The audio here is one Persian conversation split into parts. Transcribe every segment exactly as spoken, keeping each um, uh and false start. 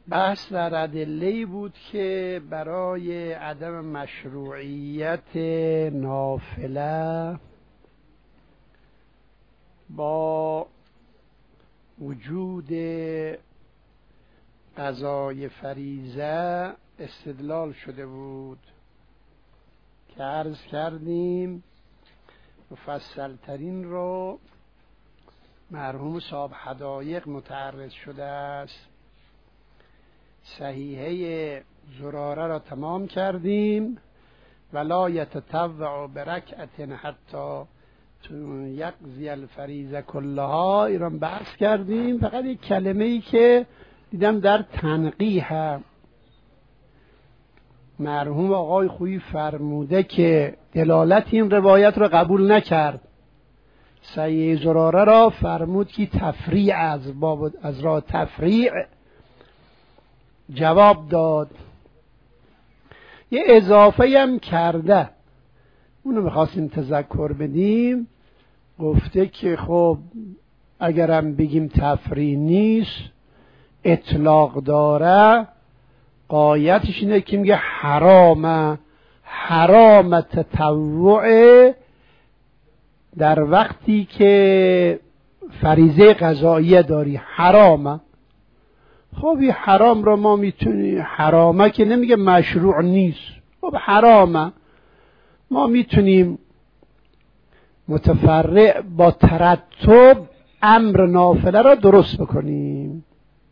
بحث در ادله‌ای بود که برای عدم مشروعیت نافله با وجود قضای فریضه استدلال شده بود که عرض کردیم مفصل ترین رو مرحوم صاحب حدایق متعرض شده است. صحیحه زراره را تمام کردیم. ولا یتطوع برکعت حتی یقضی الفریضه کلها، ایران بحث کردیم. فقط یک کلمه ای که دیدم در تنقیح مرحوم آقای خویی فرموده که دلالت این روایت را قبول نکرد. صحیحه زراره را فرمود که تفریع از باب از راه تفریع جواب داد. یه اضافه هم کرده، اونو میخواستیم تذکر بدیم. گفته که خب اگرم بگیم تفریع نیست، اطلاق داره، قایتش اینه که میگه حرام حرام تطوع در وقتی که فریضه قضاییه داری حرامه. خب این حرام را ما میتونیم، حرامه که نمیگه مشروع نیست، خب حرامه، ما میتونیم متفرع با ترتب امر نافله را درست بکنیم.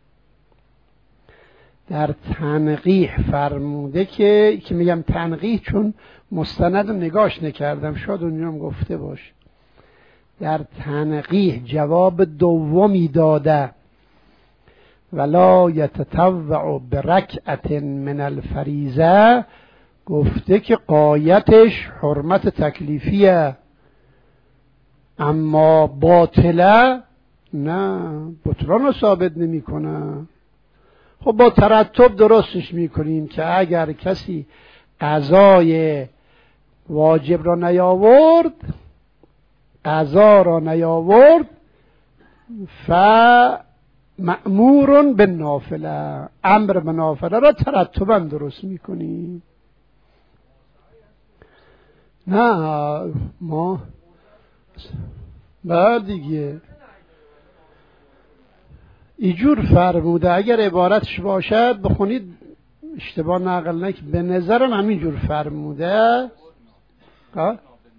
در تنقیح فرموده که که میگم تنقیح چون مستند رو نگاش نکردم، شاید اونجا هم گفته باش. در تنقیح جواب دومی داده، ولا یتطوع برکعت من الفریضه، گفته که قایتش حرمت تکلیفیه، اما باطله نه، بطلان رو ثابت نمی کنه. خب با ترتب درستش میکنیم که اگر کسی قضای واجب را نیاورد، قضا را نیاورد، فمأمور بالنافله، امر به نافله را ترتبا درست میکنیم. نه ما بعد دیگه ایجور فرموده، اگر عبارتش باشد بخونید اشتباه نقل نکنید، به نظرم همینجور فرموده. ها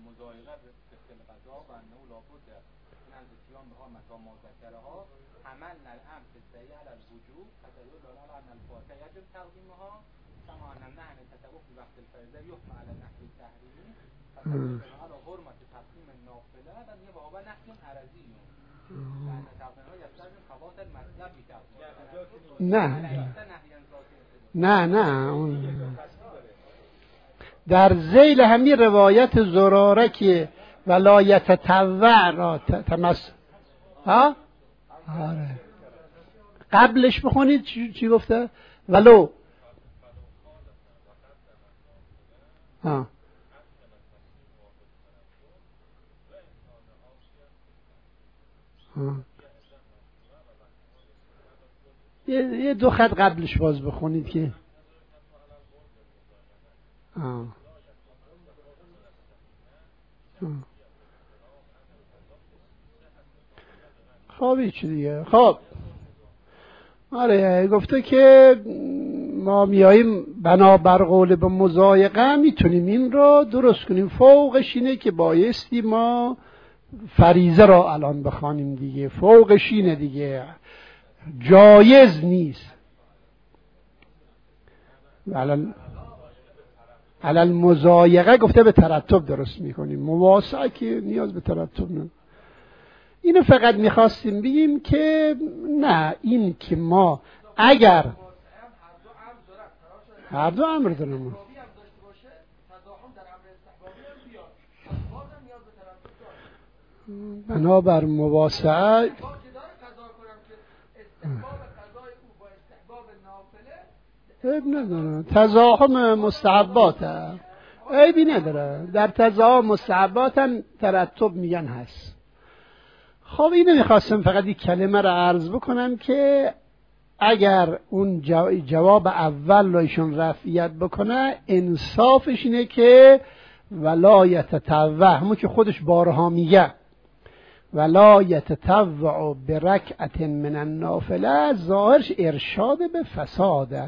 نه نه نه در ذیل همین روایت زراره که ولایت تطوع را تمس ها آره قبلش بخونید چی, چی گفته؟ ولو ها ها یه دو خط قبلش باز بخونید که آه. آه. خب چی دیگه. خب آره گفته که ما میاییم بنابر قول به مضایقه میتونیم این رو درست کنیم. فوقش اینه که بایستی ما فریضه را الان بخوانیم دیگه، فوقش اینه دیگه، جایز نیست. علل علل مضایقه گفته به ترتب درست میکنیم، مواسعه که نیاز به ترتب نه. اینو فقط میخواستیم بگیم که نه، این که ما اگر هر دو امر دارم بنابر مواسعه عیب نداره، تزاحم مستحباته، عیبی نداره، در تزاحم مستحبات هم ترتب میگن هست. خب اینو میخواستم فقط یک کلمه رو عرض بکنم که اگر اون جواب اول رو ایشون رفعیت بکنه انصافش اینه که ولا یتطوع، همون که خودش بارها میگه ولا یتطوع برکعت من النافله، ظاهرش ارشاد به فساده.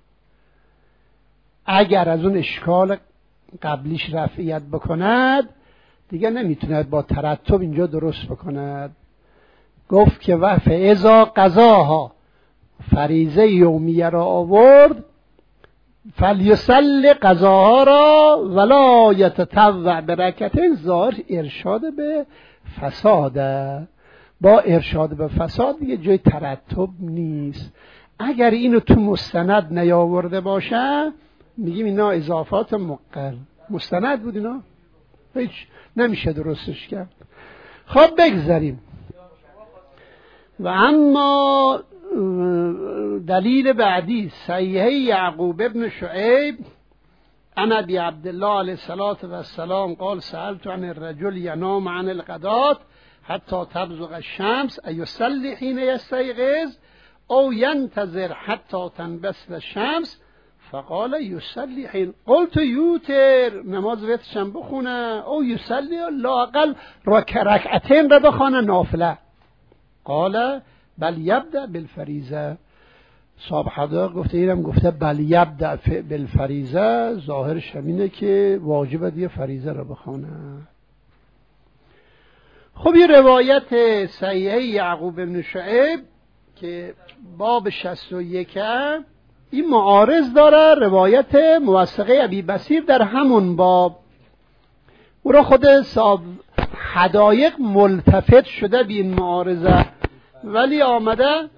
اگر از اون اشکال قبلیش رفعیت بکند دیگه نمیتوند با ترتب اینجا درست بکند. گفت که و فاذا قضاها، فریضه یومیه را آورد، فلیصلی قضاها را ولا یتطوع برکعتین، ظاهر ارشاد به فساده. با ارشاد به فساد دیگه جای ترتب نیست. اگر اینو تو مستند نیاورده باشه میگیم اینا اضافات مقر. مستند بود اینا هیچ نمیشه درستش کرد. خب بگذاریم. و اما دلیل بعدی صحیحه یعقوب ابن شعیب عن ابی عبدالله علیه السلام قال سألت عن الرجل ینام عن الغداة حتی تبزغ الشمس ایصلی حین یستیقظ او ینتظر حتی تنبسط الشمس فقال یصلی حین قلت یوتر، نماز وترشم بخونه، او یصلی لااقل رکعتین را بخونه نافله. قال بل یبدأ بالفریضه. صاحب حدایق گفته اینم گفته بل یبدأ بالفریضه، ظاهرش همینه که واجبه دیگه فریضه را بخونه. خب این روایت صحیحه یعقوب بن شعیب که باب شصت و یک این معارض داره روایت موثقه ابی بصیر در همون باب. او را خود صاحب حدایق ملتفت شده به این معارضه، ولی آمده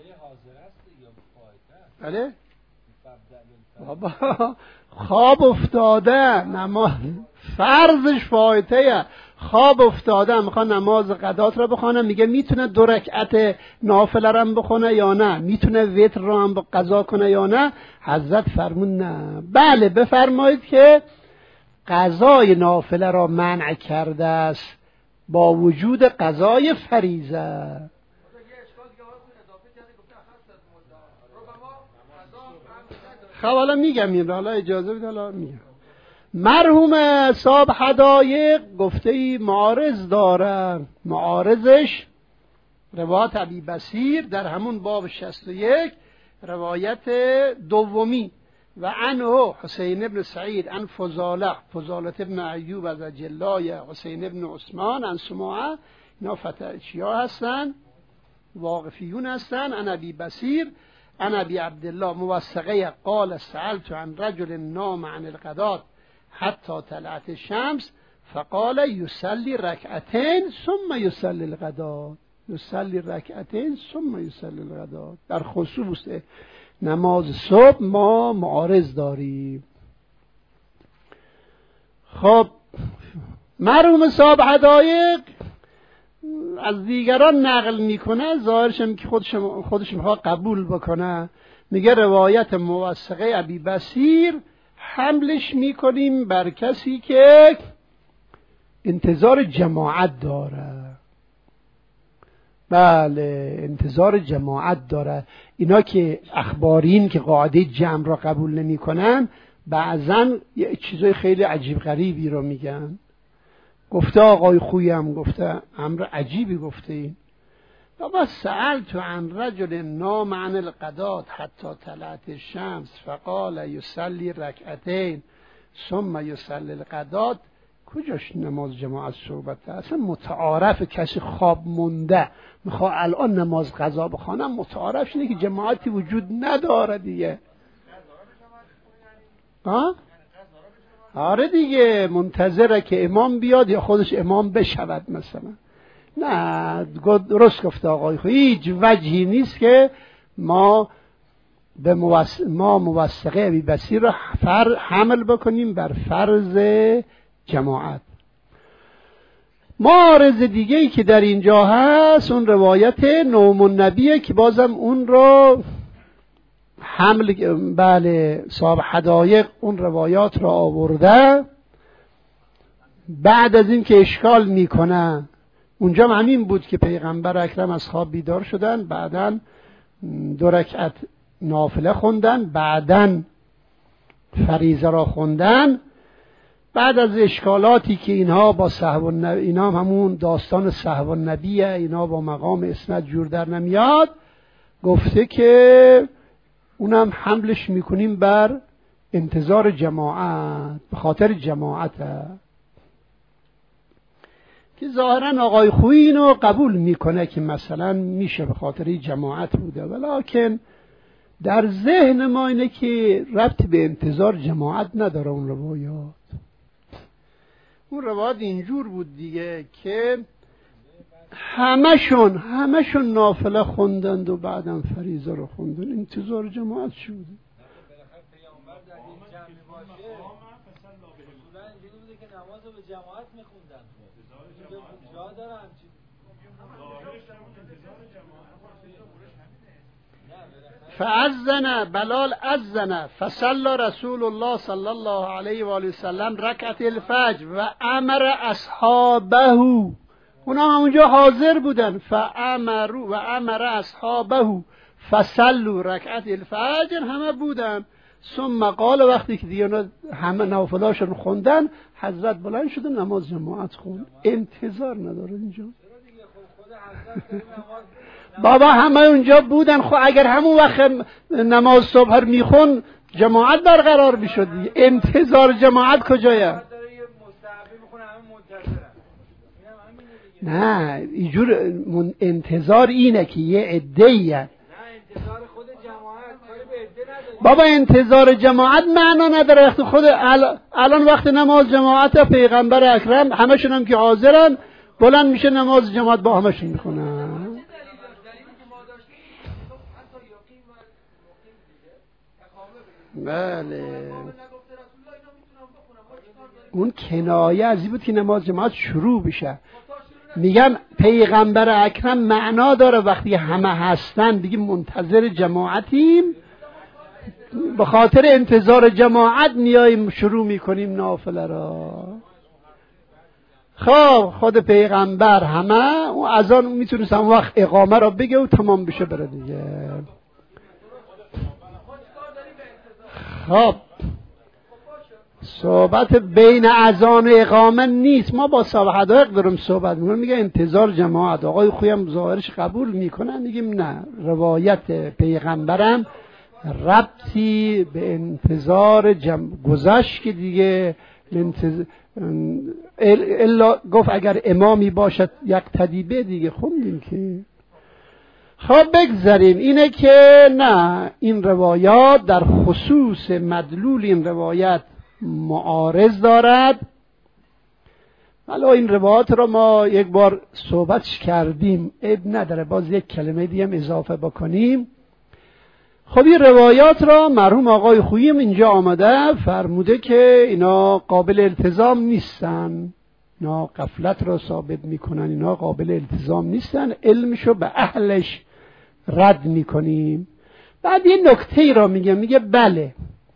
بله بابا خواب افتاده، نماز فرضش فایته، خواب افتاده میخواد نماز قضات را بخونه، میگه میتونه دو رکعت نافله را بخونه یا نه، میتونه وتر را هم قضا کنه یا نه. حضرت فرمون نه، بله بفرمایید که قضای نافله را منع کرده است با وجود قضای فریضه. خب حالا میگم این را، حالا اجازه بده حالا میگم. مرحوم صاحب حدایق گفته ای معارض داره، معارضش روایت ابی بصیر در همون باب شصت و یک روایت دومی و عنه حسین ابن سعید عن فضاله فضاله ابن ایوب از اجلای حسین ابن عثمان عن سماعه، اینا فتحچیا هستن، واقفیون هستن. عن ابی بصیر عن ابی عبدالله موثقه قال سألت عن رجل نام عن الغداة حتی طلعت الشمس فقال یصلی رکعتین ثم یصلی الغداة، یصلی رکعتین ثم یصلی الغداة. در خصوص نماز صبح ما معارض داریم. خب مرحوم صاحب حدایق از دیگران نقل میکنه، ظاهرش هم که خودش خودش میخواد قبول بکنه، میگه روایت موثقه ابی بصیر حملش میکنیم بر کسی که انتظار جماعت داره. بله انتظار جماعت داره. اینا که اخبارین که قاعده جمع را قبول نمی کنن بعضا یه چیزای خیلی عجیب غریبی رو میگن. گفته آقای خویم، گفته امر عجیبی گفته این. و سألت عن رجل نام عن الغداة حتی طلعت الشمس فقال یصلی رکعتین ثم یصلی الغداة، کجاش نماز جماعت صحبت اصلا متعارف کسی خواب مونده میخواد الان نماز قضا بخونه، متعارف اینه که جماعتی وجود نداره دیگه. ها؟ آره دیگه منتظره که امام بیاد یا خودش امام بشود مثلا. نه درست گفته آقای خو، هیچ وجهی نیست که ما به موث... ما موثقه ابی بصیر را فر... حمل بکنیم بر فرض جماعت. معارض دیگه ای که در اینجا هست اون روایت نوم النبیه که بازم اون رو حمل بله صاحب حدایق اون روایات را آورده. بعد از این که اشکال میکنه اونجا هم همین بود که پیغمبر اکرم از خواب بیدار شدن، بعدن دو رکعت نافله خوندن، بعدن فریضه را خوندن. بعد از اشکالاتی که اینها با سهو النبی، اینا همون داستان سهو النبیه، اینا با مقام اسناد جور در نمیاد، گفته که اونم حملش میکنیم بر انتظار جماعت، به خاطر جماعت که ظاهرا آقای خویی اینو قبول میکنه که مثلا میشه به خاطر جماعت بوده، ولیکن در ذهن ما اینه که ربط به انتظار جماعت نداره. اون روایات اون روایات اینجور بود دیگه که همشون همشون نافله خوندند و بعدم فریضه رو خوندن، انتظار جماعت شده. فأذن بلال اذن فصلى رسول الله صلی الله علیه و آله و سلم رکعت الفجر و امر اصحابه، اونا همونجا حاضر بودن، فامروا و امر اصحابه فصلوا رکعت الفجر، همه بودن. ثم قال، وقتی که دیگه همه نوافلاشون خوندن، حضرت بلند شده نماز جماعت خوند. انتظار نداره اینجا. بابا همه اونجا بودن، خب اگر همون وقت نماز صبح رو میخون جماعت برقرار میشد، انتظار جماعت کجایه؟ نه اینجور انتظار اینه که یه عده‌ایه. بابا انتظار جماعت معنا نداره. وقتی خود الان وقت نماز جماعت پیغمبر اکرم همشون هم که حاضرن، بلند میشه نماز جماعت با همشون میخونن. بله اون کنایه از این بود که نماز جماعت شروع بشه. میگم پیغمبر اکرم معنا داره وقتی همه هستن بگیم منتظر جماعتیم، به خاطر انتظار جماعت میاییم شروع میکنیم نافله را. خب خود پیغمبر همه اون اذان میتونست هم وقت اقامه را بگه و تمام بشه بره دیگه. خب صحبت بین اذان و اقامه نیست، ما با صاحب حدایق دارم صحبت میکنم. میگه انتظار جماعت، آقای خویم ظاهرش قبول میکنن، میگیم نه، روایت پیغمبرم ربطی به انتظار جمع گذشت که دیگه انتظار... الا گفت اگر امامی باشد یک تدیبه دیگه خوندیم که. خب بگذاریم اینه که نه، این روایات در خصوص مدلول این روایت معارض دارد. حالا این روایات رو ما یک بار صحبتش کردیم، عیب نداره باز یک کلمه دیگه هم اضافه بکنیم. خب این روایات را مرحوم آقای خوییم اینجا آمده فرموده که اینا قابل التزام نیستن، اینا غفلت را ثابت میکنن، اینا قابل التزام نیستن، علمشو به اهلش رد میکنیم. بعد یه نکته ای را میگه، میگه بله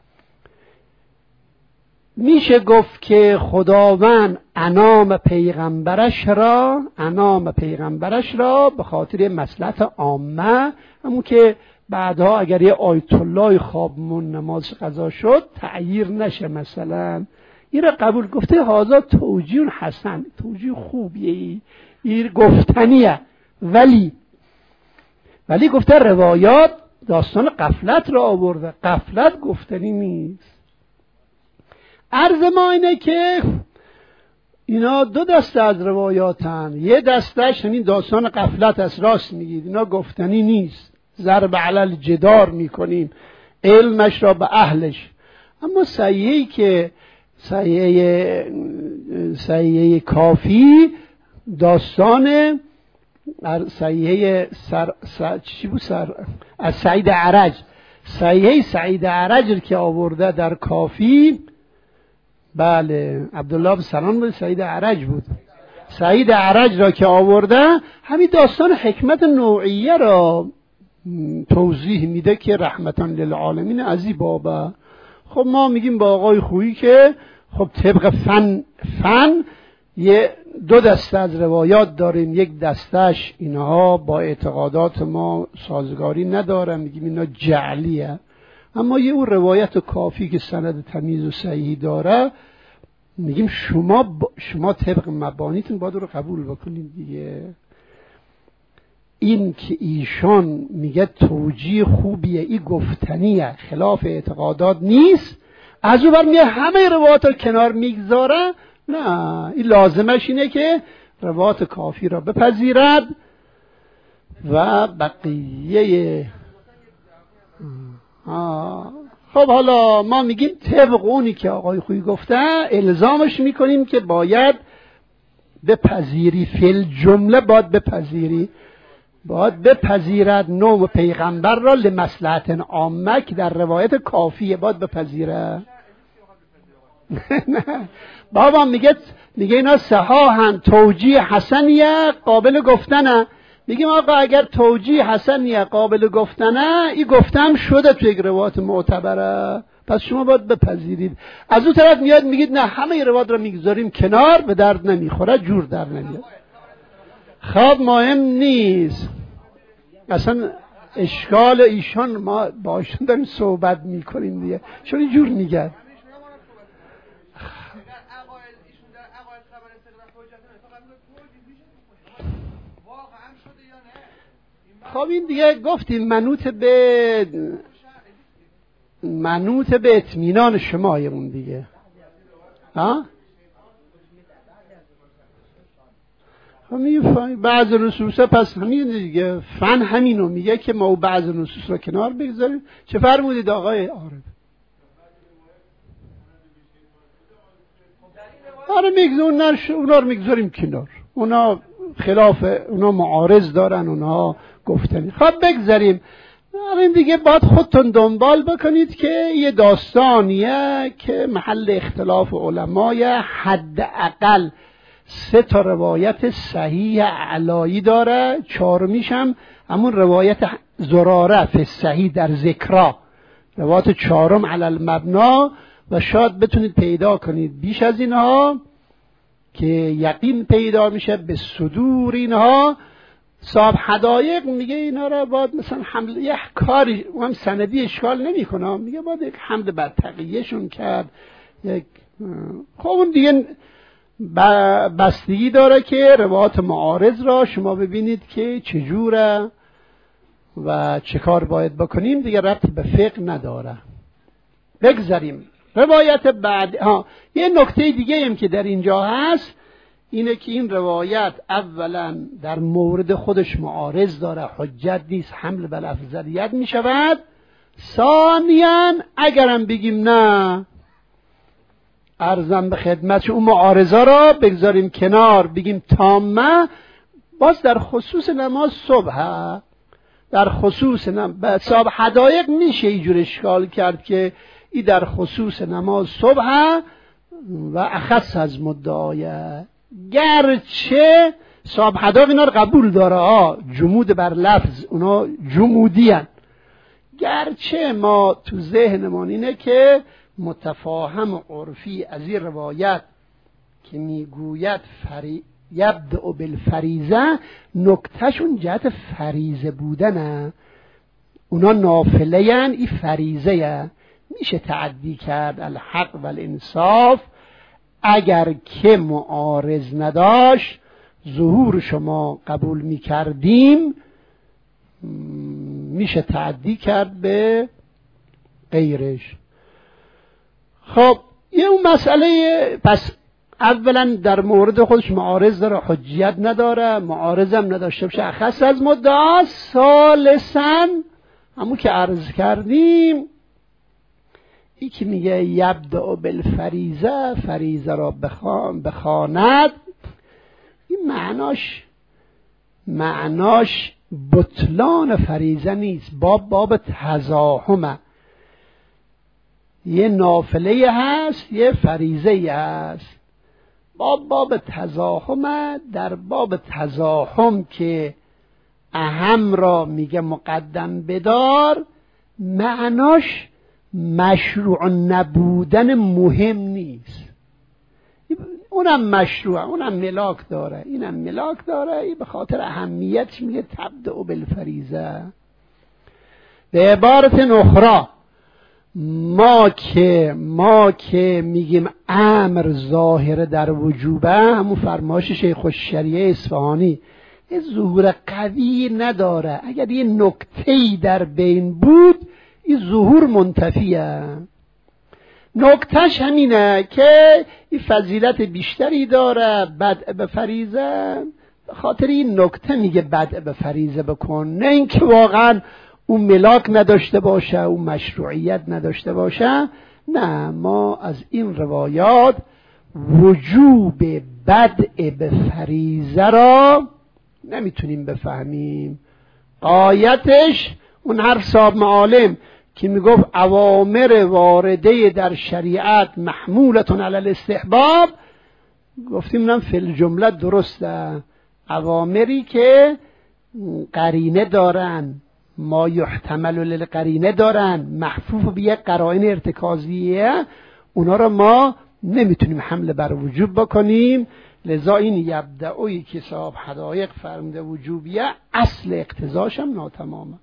میشه گفت که خداوند انام پیغمبرش را انام پیغمبرش را به خاطر مصلحت عامه، همون که بعدها اگر یه آیت الله خوابمون نماز قضا شد تعییر نشه مثلا، این را قبول گفته. هازا توجیه حسن، توجیه خوبیه، این گفتنیه، ولی ولی گفته روایات داستان غفلت را آورده، غفلت گفتنی نیست. عرض ما اینه که اینا دو دسته از روایاتن، یه دستش همین داستان غفلت است، راست میگید، اینا گفتنی نیست، ضرب علی الجدار میکنیم علمش را به اهلش. اما صحیحی که صحیح صحیح کافی داستان صحیح سر, سر چی بود سر از سعید عرج، صحیح سعید عرج که آورده در کافی، بله عبدالله بن سلام بود، سعید عرج بود، سعید عرج را که آورده همین داستان حکمت نوعیه را توضیح میده که رحمتاً للعالمین از این بابه. خب ما میگیم با آقای خویی که خب طبق فن فن یه دو دسته از روایات داریم. یک دستش اینها با اعتقادات ما سازگاری ندارن، میگیم اینا جعلیه. اما یه اون روایت کافی که سند تمیز و صحیحی داره، میگیم شما ب... شما طبق مبانیتون باید رو قبول بکنید دیگه. این که ایشان میگه توجیه خوبیه، این گفتنیه، خلاف اعتقادات نیست، از اون بر میگه همه روایات رو کنار میگذاره. نه، این لازمش اینه که روایات کافی را بپذیرد و بقیه. آه. خب حالا ما میگیم طبق اونی که آقای خویی گفته الزامش میکنیم که باید بپذیری، فی جمله باید بپذیری، باید بپذیرد نوع پیغمبر را لمصلحت عامه که در روایت کافیه باید بپذیره. نه بابا میگه میگه اینا صحاحن، توجیه حسنیه، قابل گفتنه. میگیم آقا اگر توجیه حسنیه، قابل گفتنه، این گفتم شده تو یک روایت معتبره، پس شما باید بپذیرید. از اون طرف میاد میگید نه همه روایات رو میگذاریم کنار، به درد نمیخوره، جور در نمیاد. خب مهم نیست اصلا اشکال ایشان، ما با ایشان داریم صحبت میکنیم دیگه، چون اینجور میگن. خب این دیگه گفتیم منوط به منوط به اطمینان شمایه اون دیگه. ها همین بعض نصوص، پس همین دیگه فن همینو میگه که ما بعض نصوص رو کنار بگذاریم. چه فرمودید آقای عارف؟ آره میگذاریم، اونا رو میگذاریم کنار، اونا خلاف، اونا معارض دارن، اونا گفتنی. خب بگذاریم. این دیگه باید خودتون دنبال بکنید که یه داستانیه که محل اختلاف علمای، حداقل سه تا روایت صحیح علایی داره، چهارمیش هم همون روایت زراره فی صحیح در ذکرا، روایت چهارم علی المبنا. و شاید بتونید پیدا کنید بیش از اینها که یقین پیدا میشه به صدور اینها. صاحب حدایق میگه اینا را باید مثلا حمل یک کاری، هم سندی اشکال نمی کنه، میگه باید یک حمد بر تقیهشون کرد. یک خب اون دیگه بستگی داره که روایات معارض را شما ببینید که چجوره و چه کار باید بکنیم، دیگه ربطی به فقه نداره. بگذاریم. روایت بعد ها یه نکته دیگه هم که در اینجا هست اینه که این روایت اولا در مورد خودش معارض داره، حجت نیست، حمل بر افضلیت می شود. ثانیاً اگرم بگیم نه، عرضم به خدمت اون معارضه را بگذاریم کنار، بگیم تامه، باز در خصوص نماز صبح، در خصوص نماز صاحب حدایق میشه اینجور اشکال کرد که ای در خصوص نماز صبح و اخص از مدعایه، گرچه صاحب حدایق اینا رو قبول داره، ها جمود بر لفظ، اونا جمودی هن. گرچه ما تو ذهنمان اینه که متفاهم عرفی از این روایت که میگوید فری... یبدأ بالفریزه، نکتهشون جهت فریزه بودنه، اونا نافله هن، این فریزه هن. میشه تعدی کرد الحق و الانصاف اگر که معارض نداشت، ظهور شما قبول میکردیم، میشه تعدی کرد به غیرش. خب یه اون مسئله، پس اولا در مورد خودش معارض داره، حجیت نداره، معارضم نداشته باشه اخص از مدعا. ثالثاً همون که عرض کردیم، ای که میگه یبدأ بالفریزه، فریزه را بخواند، این معناش معناش بطلان فریزه نیست، باب باب تزاحمه. یه نافله هست، یه فریزه هست، باب باب تزاحمه. در باب تزاحم که اهم را میگه مقدم بدار، معناش مشروع نبودن مهم نیست. اونم مشروع، اونم ملاک داره، اینم ملاک داره. این به خاطر اهمیتش میگه تبدأ بالفریضه. به عبارت اخرى ما که ما که میگیم امر ظاهر در وجوبه، همون فرمایش شیخ الشریعه اصفهانی، یه ظهور قوی نداره. اگر یه نکته‌ای در بین بود این ظهور منتفیه. نکتهش همینه که این فضیلت بیشتری داره بدء به فریضه، به خاطر این نکته میگه بدء به فریضه بکن، نه اینکه واقعا اون ملاک نداشته باشه، اون مشروعیت نداشته باشه. نه، ما از این روایات وجوب بدء به فریضه را نمیتونیم بفهمیم. غایتش اون هر صاحب معالم که میگفت اوامر وارده در شریعت محمولتون علی الاستحباب، گفتیم نم فی الجمله درسته. اوامری که قرینه دارن، ما یحتمل للقرینه دارن، محفوف به یک قرائن ارتکازیه، اونا رو ما نمیتونیم حمل بر وجوب بکنیم. لذا این یبدعوی که صاحب حدایق فرموده وجوبیه، اصل اقتضاش هم ناتمامه.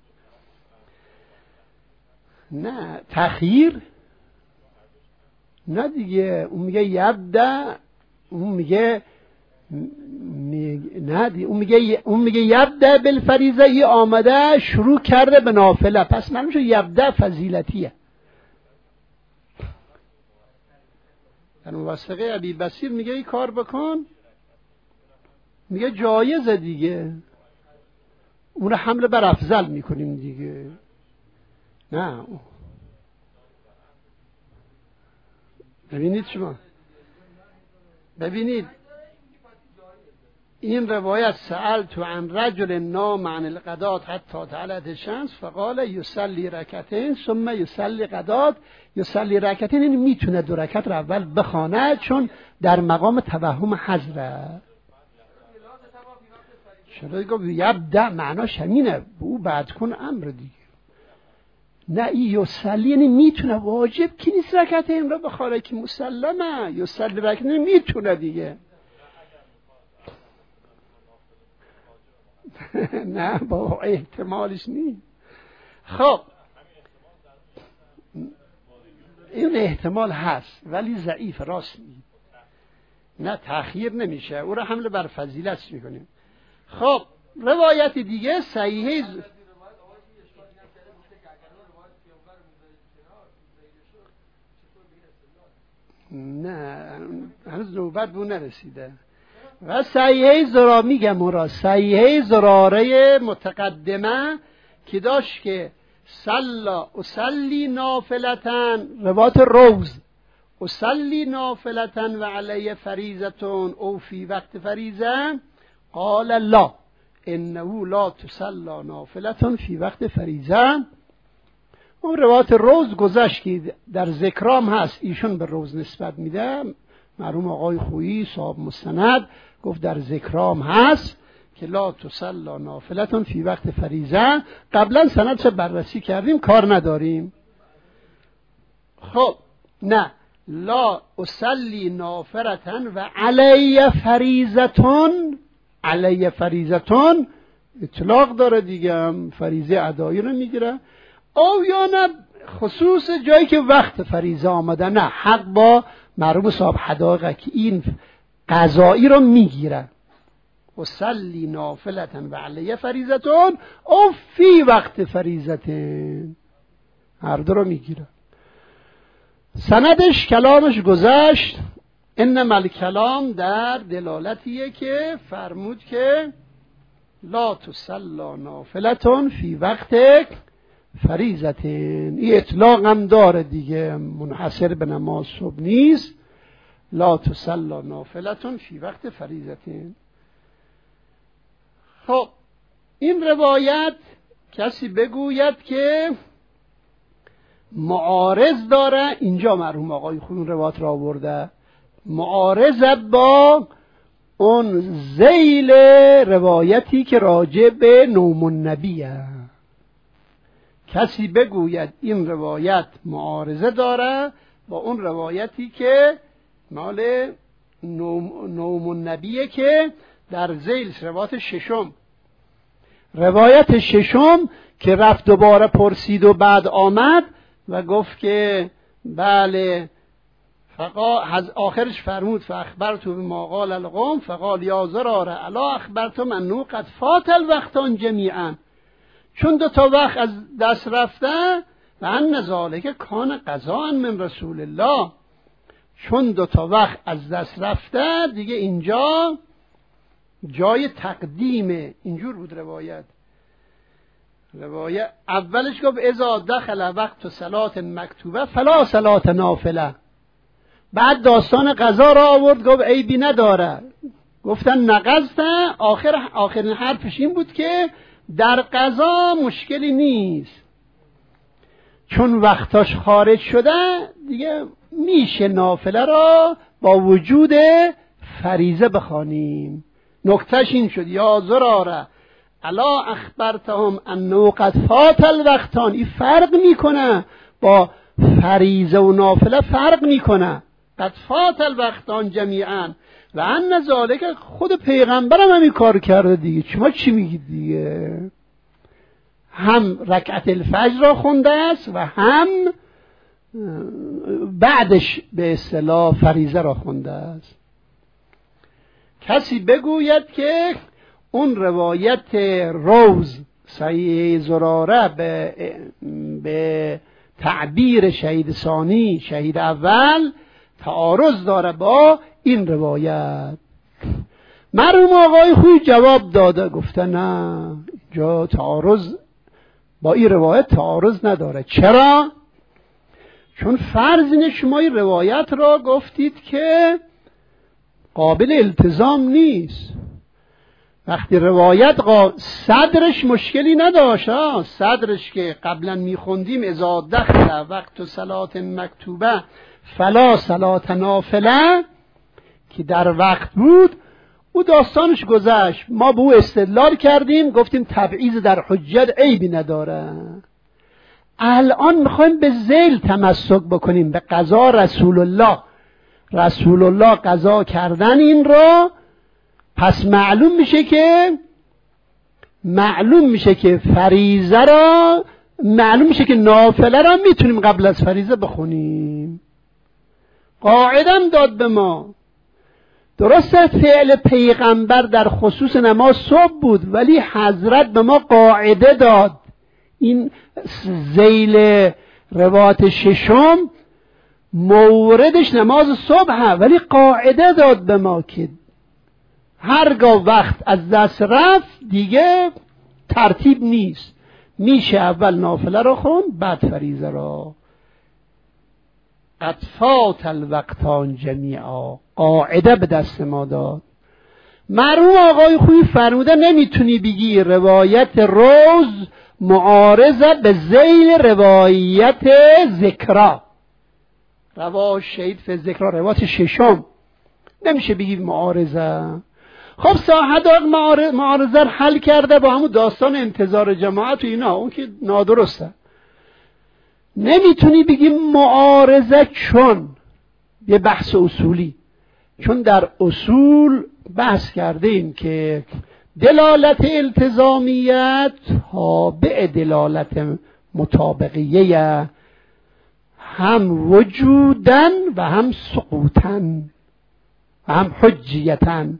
نه تخییر نه دیگه، اون میگه یبدع، اون میگه نه دیگه، اون میگه اون میگه یبدع بالفریضه، ای آمده شروع کرده به نافله، پس معلوم شد یبدع فضیلتیه. در موثقه ابی بصیر میگه ای کار بکن، میگه جایزه دیگه، اون رو حمل بر افضل میکنیم دیگه. نه ببینید شما، ببینید این روایت سألت عن رجل نام عن القضاة حتی طلعت الشمس فقال یصلی رکعتین ثم یصلی قضاة. یصلی رکعتین این میتونه دو رکعت رو اول بخونه، چون در مقام توهم حضره. چرا گفت یبدأ معناش همینه، او بعد کن امر دیگه. نه این یصلی یعنی میتونه، واجب که نیست رکعتین رو بخوره که مسلمه. یصلی رکعتین میتونه دیگه. نه با احتمالش نیست. خب این احتمال هست ولی ضعیف، راست میگی. نه تأخیر نمیشه، او را حمل بر فضیلت میکنیم. خب روایت دیگه صحیحه ز... نه هنوز نوبت بو نرسیده. و صحیحه زرا میگم اون را، صحیحه زراره متقدمه که داشت که صلا اصلی نافلتن، روایت روز، اصلی نافلتن و علی فریضتون او فی وقت فریضه، قال لا انه لا تصلا نافلتن فی وقت فریضه. اون روایت روز گذشت که در ذکرام هست، ایشون به روز نسبت میده، مرحوم آقای خویی صاحب مستند گفت در ذکرام هست که لا تصلا نافلتون فی وقت فریضه. قبلا سندش بررسی کردیم، کار نداریم. خب نه، لا اصلی نافلتن و علی فریضتون، علی فریضتون اطلاق داره دیگه، فریضه ادایی رو میگیره. او یا نه خصوص جایی که وقت فریضه آمده، نه حق با مرحوم صاحب حدایق که این قضایی رو میگیره. اصلی نافلتن و علیه فریضتون او فی وقت فریضتن، هر دو رو میگیره. سندش کلامش گذشت، انما الکلام در دلالتیه که فرمود که لا تصلا نافلتون فی وقت فریضتن. این اطلاق هم داره دیگه، منحصر به نماز صبح نیست. لا تصلا نافلتون فی وقت فریضتن. خب این روایت کسی بگوید که معارض داره، اینجا مرحوم آقای خون روایت را آورده، معارض با اون ذیل روایتی که راجع به نوم النبیه. کسی بگوید این روایت معارضه داره با اون روایتی که مال نوم, نوم النبیه که در ذیل روایت ششم روایت ششم که رفت دوباره پرسید و بعد آمد و گفت که بله فقال آخرش فرمود فاخبرت بما قال القوم فقال یا زراره الا اخبرتم انه قد فات الوقتان جمیعا، چون دو تا وقت از دست رفته و ان ذالک کان قضاء من رسول الله، چون دو تا وقت از دست رفته دیگه اینجا جای تقدیمه. اینجور بود روایت. روایت اولش گفت اذا دخل وقت صلات مکتوبه فلا صلات نافله، بعد داستان قضا را آورد گفت عیبی نداره، گفتن نقضته، آخر آخرین حرفش این بود که در قضا مشکلی نیست، چون وقتاش خارج شده دیگه میشه نافله را با وجود فریضه بخوانیم. نکتهش این شد یا زراره الا اخبرتهم انه قد فات الوقتان، این فرق میکنه با فریضه و نافله فرق میکنه. قد فات الوقتان جمیعا و ان ذالک، خود پیغمبرم همین کار کرده دیگه، شما چی میگید دیگه؟ هم رکعت الفجر را خونده است و هم بعدش به اصطلاح فریضه را خونده است. کسی بگوید که اون روایت روز صحیح زراره به, به تعبیر شهید ثانی شهید اول تعارض داره با این روایت، مرحوم آقای خوی جواب داده، گفته نه جا تعارض با این روایت تعارض نداره. چرا؟ چون فرض اینه شما این روایت را گفتید که قابل التزام نیست. وقتی روایت قا... صدرش مشکلی نداشت، صدرش که قبلا میخوندیم اذا دخل وقت صلات مکتوبه فلا صلات نافله که در وقت بود، او داستانش گذشت، ما به او استدلال کردیم گفتیم تبعیض در حجت عیبی نداره. الان میخوایم به ذیل تمسک بکنیم، به قضا رسول الله. رسول الله قضا کردن این را، پس معلوم میشه که معلوم میشه که فریضه را معلوم میشه که نافله را میتونیم قبل از فریضه بخونیم. قاعدم داد به ما. درسته فعل پیغمبر در خصوص نماز صبح بود، ولی حضرت به ما قاعده داد. این ذیل روایت ششم موردش نماز صبح، ولی قاعده داد به ما که هرگاه وقت از دست رفت دیگه ترتیب نیست، میشه اول نافله را خون بعد فریضه را. قد فات الوقتان جمیعا، قاعده به دست ما داد. مرحوم آقای خویی فرموده نمیتونی بگی روایت روز معارضه به ذیل روایت ذکرا، روا شهید فی ذکرا روایت ششم، نمیشه بگی معارضه. خب صاحب معارضه رو حل کرده با همون داستان انتظار جماعت و اینا، اون که نادرسته. نمیتونی بگی معارضه، چون یه بحث اصولی، چون در اصول بحث کردیم که دلالت التزامیت تابع دلالت مطابقیه، هم وجودن و هم سقوطن و هم حجیتن.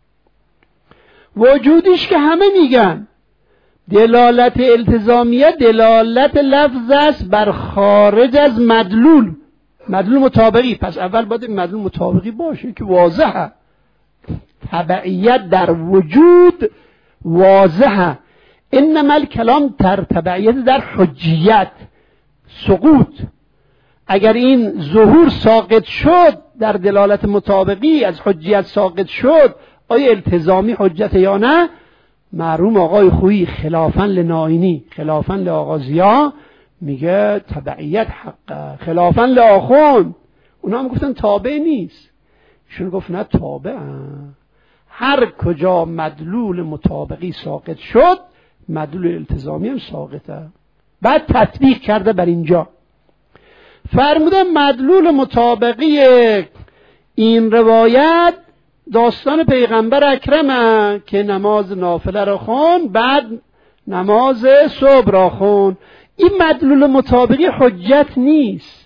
وجودش که همه میگن دلالت التزامیه دلالت لفظ است بر خارج از مدلول، مدلول مطابقی، پس اول باید مدلول مطابقی باشه که واضحه. تبعیت در وجود واضحه، انما الکلام در تبعیت در حجیت سقوط. اگر این ظهور ساقط شد در دلالت مطابقی از حجیت ساقط شد، آیا التزامی حجت یا نه؟ مرحوم آقای خویی خلافاً لنائینی خلافاً لآغازیا میگه تبعیت حقه، خلافاً لآخوند اونا هم گفتن تابع نیست، ایشون گفت نه تابعه. هر کجا مدلول مطابقی ساقط شد مدلول التزامی هم ساقطه. بعد تطبیق کرده بر اینجا، فرموده مدلول مطابقی این روایت داستان پیغمبر اکرمه که نماز نافله را خون، بعد نماز صبح را خون. این مدلول مطابقی حجت نیست.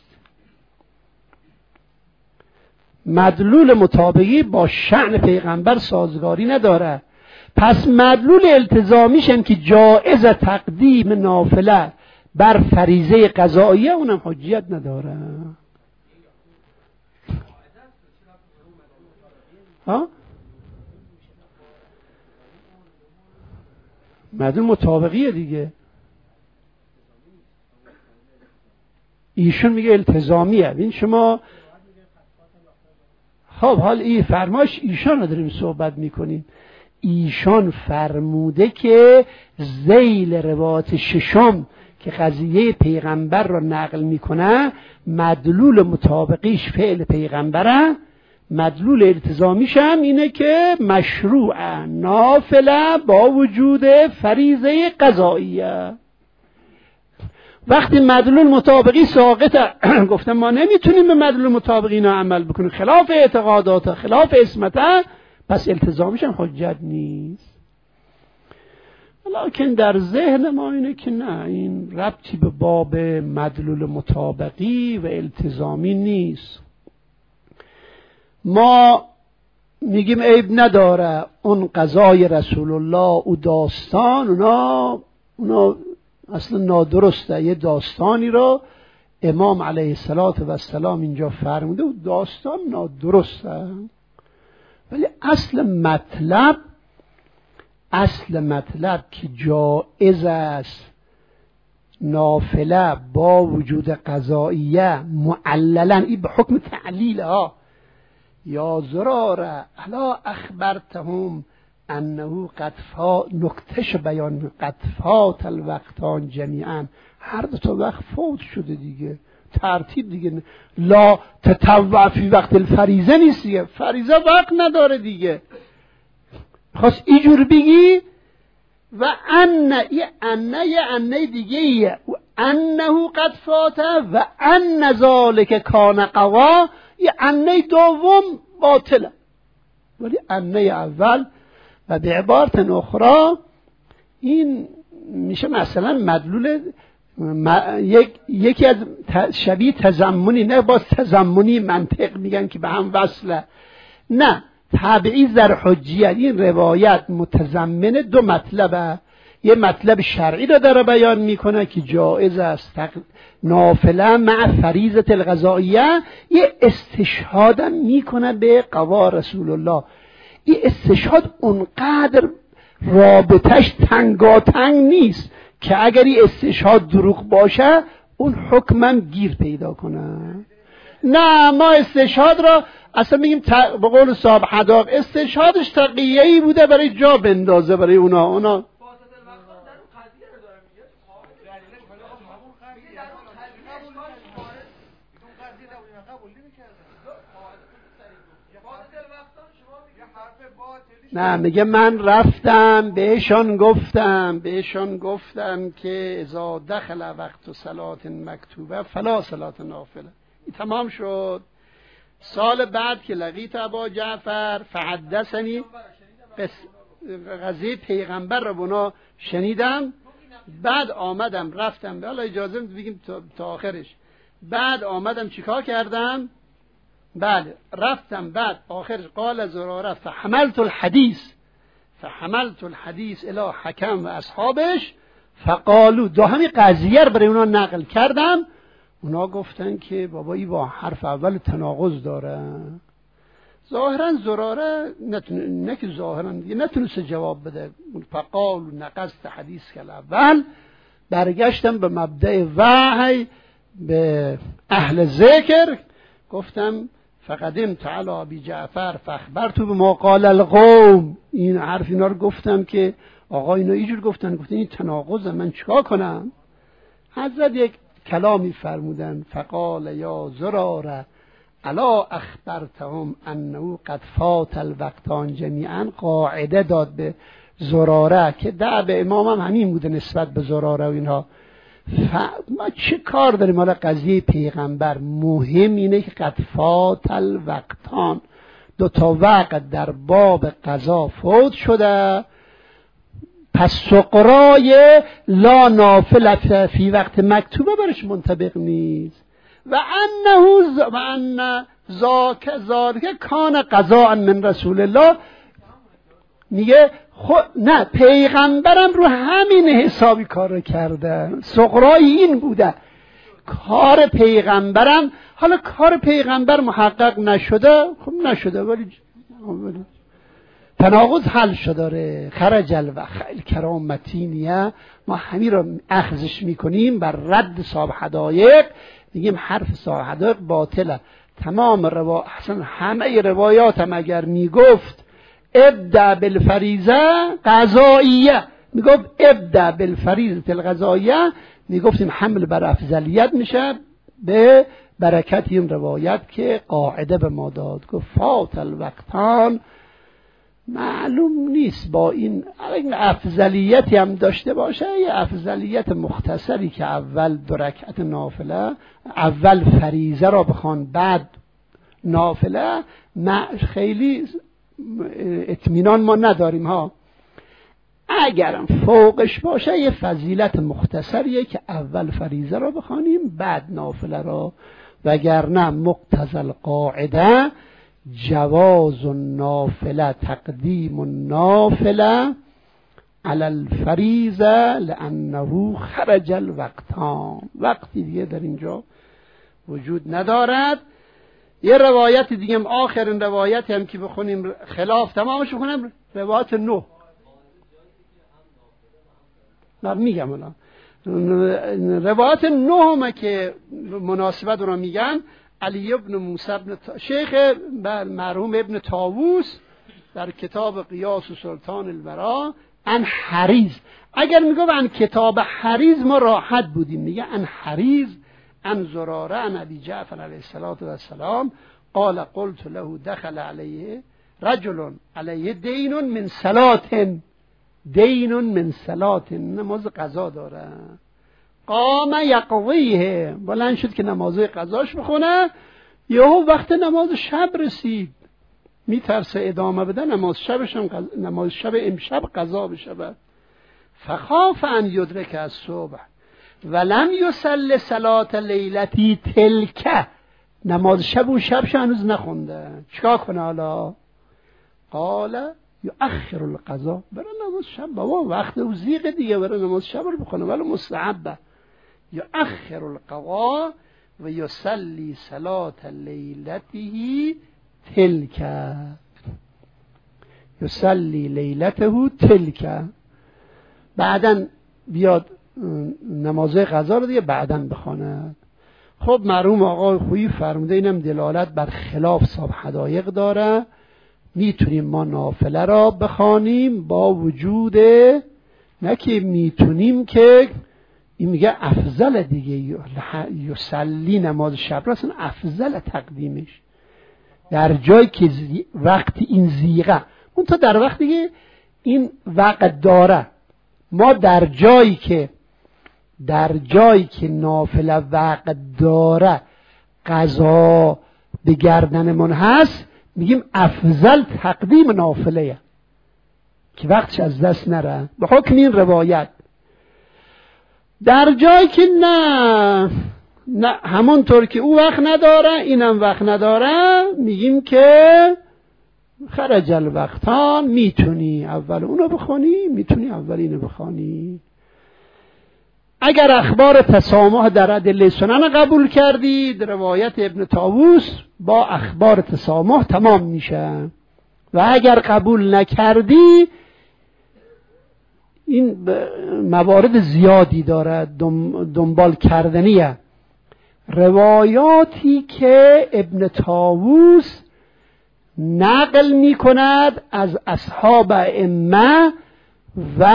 مدلول مطابقی با شأن پیغمبر سازگاری نداره. پس مدلول التزامیش هم که جایز تقدیم نافله بر فریضه قضاییه اونم حجیت نداره. ها؟ مدلول مطابقیه دیگه. ایشون میگه التزامیه. ببین شما خب حال این فرمایش ایشان رو داریم صحبت میکنیم. ایشان فرموده که ذیل روایت ششم که قضیه پیغمبر را نقل میکنه مدلول مطابقیش فعل پیغمبره، مدلول التزامیش هم اینه که مشروع نافله با وجود فریضه قضاییه. وقتی مدلول مطابقی ساقطه گفتم ما نمیتونیم به مدلول مطابقی اینا عمل بکنیم، خلاف اعتقادات، خلاف اسمته، پس التزامش هم حجت نیست. لکن در ذهن ما اینه که نه، این ربطی به باب مدلول مطابقی و التزامی نیست. ما میگیم عیب نداره اون قضای رسول الله، او داستان اونا اونا اصلا نادرسته. یه داستانی رو امام علیه السلام اینجا فرموده و داستان نادرسته، ولی اصل مطلب اصل مطلب که جایز است نافله با وجود قضاییه معللا، این به حکم تعلیل ها. یا زراره الا اخبرتهم انه قد فات، نکتش بیان قد فات الوقتان جمیعا، هر دو تا وقت فوت شده دیگه، ترتیب دیگه. لا تطوع فی وقت الفریضه نیست دیگه، فریضه وقت نداره دیگه. خواست اینجور بگی و ان یه انه یه انه دیگه ایه و انه قد فات و ان ذالک کان قوا، یه انه دوم باطله، ولی انه اول و به عبارت اخرى این میشه مثلا مدلول م... یک... یکی از ت... شبیه تضمنی، نه باز تضمنی منطق میگن که به هم وصله، نه تبعیض در حجیت. این روایت متضمن دو مطلبه، یه مطلب شرعی رو داره بیان میکنه که جایز است تق... نافله مع فریضه القضائیه، یه استشهادم میکنه به قضا رسول الله. این استشهاد اونقدر رابطش تنگاتنگ نیست که اگر این استشهاد دروغ باشه اون حکمم گیر پیدا کنه. نه، ما استشهاد را اصلا میگیم ت... به قول صاحب حداق استشهادش تقیه‌ای بوده برای جا بندازه برای اونا اونا نه، میگه من رفتم بهشان گفتم بهشان گفتم که اذا دخل وقت صلات مکتوبه فلا صلات نافله. این تمام شد. سال بعد که لقیت ابا جعفر فحدثنی قضیه پیغمبر رو بنا شنیدم، بعد آمدم رفتم، حالا اجازه بگیم تا آخرش، بعد آمدم چیکار کردم؟ بله رفتم، بعد آخرش قال زراره فحملت الحدیث فحملت الحدیث الی حکم و اصحابش فقالو، دو همین قضیه رو برای اونا نقل کردم، اونا گفتن که بابا ای با حرف اول تناقض داره. ظاهرا زراره نتون... نه که ظاهرا نتونست جواب بده. فقالو نقصت حدیث کل اول، برگشتم به مبدأ وحی به اهل ذکر، گفتم فقدمت علی ابی جعفر فاخبرت بما قال القوم. این حرف اینا رو گفتم که آقا اینا اینجور گفتن، گفتن این تناقضه، من چیکار کنم؟ حضرت یک کلامی فرمودن فقال یا زراره الا اخبرتهم انه قد فات الوقتان جمیعا، قاعده داد به زراره که دعب امام هم همین بوده نسبت به زراره و اینها. ف... ما چه کار داریم؟ حالا قضیه پیغمبر مهم اینه که قد فات الوقتان، دو تا وقت در باب قضا فوت شده، پس سقرای لا نافل فی وقت مکتوبه برش منطبق نیست. و انه ز... و ان ذاک ذالک کان قضاء من رسول الله. میگه خود نه، پیغمبرم رو همین حسابی کار کرده، سقرای این بوده کار پیغمبرم. حالا کار پیغمبر محقق نشده، خب نشده، ولی تناقض حل شده. خرج الوقت خیلی کرامتینیه، ما همین رو اخذش میکنیم بر رد صاحب حدایق، میگیم حرف صاحب حدایق باطله. تمام روا اصلا همه روایات هم اگر میگفت ابدأ بالفریضه قضائیه، میگفت ابدأ بالفریضه القضائیه، میگفتیم حمل بر افضلیت میشه به برکت این روایت که قاعده به ما داد. گفت فات الوقتان، معلوم نیست با این افضلیتی هم داشته باشه، یه افضلیت مختصری که اول دو رکعت نافله، اول فریضه را بخوان بعد نافله، خیلی اطمینان ما نداریم ها. اگرم فوقش باشه یه فضیلت مختصریه که اول فریضه را بخوانیم بعد نافله را، وگرنه مقتضی القاعده جواز النافله تقدیم النافله علی الفریضه لانه خرج الوقتان. وقتی دیگه در اینجا وجود ندارد. یه روایت دیگه هم، آخرین روایت هم که بخونیم خلاف تمامش بخونیم، روایت نه نه میگم الان روایت نه هم که مناسبت رو میگن. علی ابن موسی ابن تا... شیخ مرحوم ابن طاووس در کتاب قیاس و سلطان الورا ان حریز، اگر میگم ان کتاب حریز ما راحت بودیم، میگه ان حریز ان زراره ان ابی جعفر علیه السلام قال قلت له دخل علیه رجل علیه دین من صلات، دین من صلات، نماز قضا داره، قام یقضیه، بلند شد که نماز قضاش بخونه، یهو وقت نماز شب رسید، میترسه ادامه بده نماز شبش هم قضا، نماز شب امشب قضا بشه، فخاف ان یدرک الصبح ولم یصلی صلات لیلتی تلک، نماز شب و شبش هنوز نخونده، چیکار کنه حالا؟ قال یؤخر القضا، برای نماز شب، بابا وقت او زیغ دیگه، برای نماز شب رو بخونه، ولی مستحبه. یؤخر القضا و یصلی صلات لیلته تلک، یصلی لیلته تلک، بعدن بیاد نماز قضا رو دیگه بعدن بخونه. خب مرحوم آقای خویی فرموده اینم دلالت بر خلاف صاحب حدایق داره، میتونیم ما نافله را بخوانیم با وجود، نه که میتونیم که این میگه افضل دیگه، یصلی نماز شب را اصلا افضل تقدیمش در جایی که زی... وقتی این زیغه، اون تا در وقتی که این وقت داره، ما در جایی که در جایی که نافله وقت داره قضا به گردنمون هست، میگیم افضل تقدیم نافله که وقتش از دست نره به حکم این روایت. در جایی که نه نه همونطور که او وقت نداره اینم وقت نداره، میگیم که خرج الوقتان، میتونی اول اونو بخونی، میتونی اول اینو بخونی. اگر اخبار تسامح در ادله سنن قبول کردید، روایت ابن طاووس با اخبار تسامح تمام میشه، و اگر قبول نکردی این موارد زیادی داره دنبال کردنیه. روایاتی که ابن طاووس نقل میکند از اصحاب ائمه و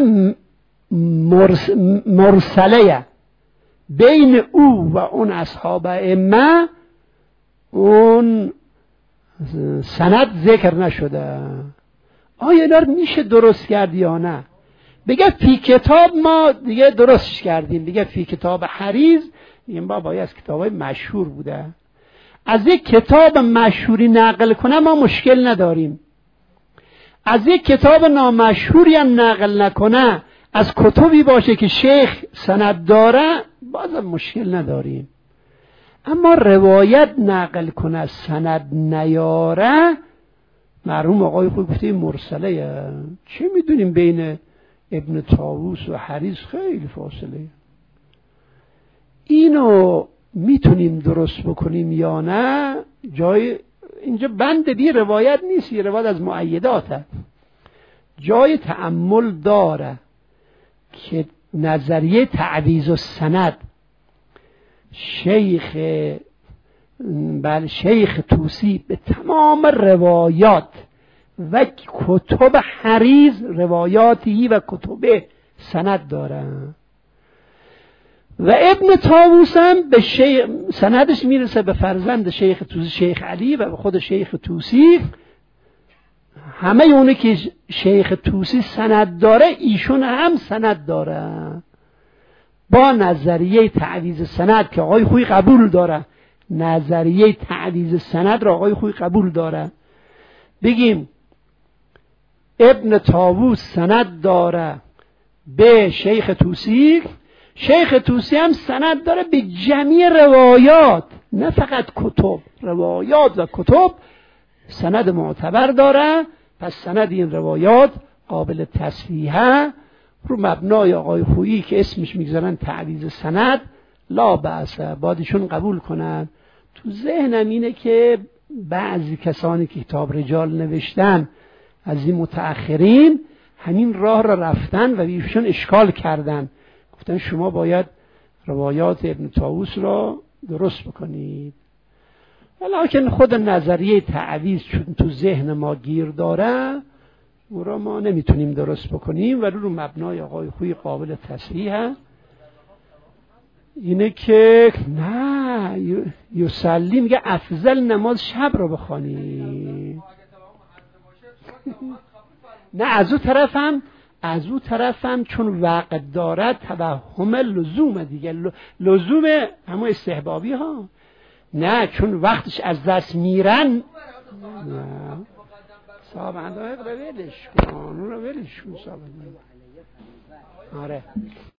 مرسله بین او و اون اصحاب ائمه، اون سند ذکر نشده. آیا اینا رو میشه درست کرد یا نه؟ بگه فی کتاب ما دیگه درستش کردیم، بگه فی کتاب حریز، این بابایی از کتابای مشهور بوده، از یک کتاب مشهوری نقل کنه ما مشکل نداریم، از یک کتاب نامشهوری هم نقل نکنه، از کتبی باشه که شیخ سند داره بازم مشکل نداریم. اما روایت نقل کنه سند نیاره، مرحوم آقای خود گفته مرسله، چه میدونیم بین ابن طاووس و حریز خیلی فاصله، اینو میتونیم درست بکنیم یا نه؟ جای اینجا بند دی روایت نیست، یه روایت از مؤیداته، جای تأمل داره که نظریه تعویض و سند شیخ بله شیخ طوسی به تمام روایات و کتب حریز روایاتی و کتب سند داره و ابن طاووس هم به شیخ سندش میرسه به فرزند شیخ طوسی شیخ علی و به خود شیخ طوسی. همه اونه که شیخ طوسی سند داره ایشون هم سند داره با نظریه تعویض سند که آقای خویی قبول داره، نظریه تعویض سند را آقای خویی قبول داره. بگیم ابن طاووس سند داره به شیخ طوسی، شیخ طوسی هم سند داره به جمیع روایات، نه فقط کتب، روایات و کتب سند معتبر داره. پس سند این روایات قابل تصحیحه، رو مبنای آقای خویی که اسمش میگذارن تعویض سند لا بأس، بادشون قبول کنن. تو ذهنم اینه که بعضی کسانی که کتاب رجال نوشتن از این متأخرین همین راه را رفتن و بیشون اشکال کردن، گفتن شما باید روایات ابن طاووس را درست بکنید. ولیکن خود نظریه تعویض چون تو ذهن ما گیر داره او را ما نمیتونیم درست بکنیم و رو مبنای آقای خویی قابل تصحیحه. اینه که نه یصلی میگه افضل نماز شب رو بخوانی. نه از اون طرفم از اون طرفم چون وقت دارد توهم لزوم دیگه، لزوم همون استحبابی ها، نه چون وقتش از دست میرن. نه صاحب اندایق رو ولش کن، اون رو ولش کن صاحب. آره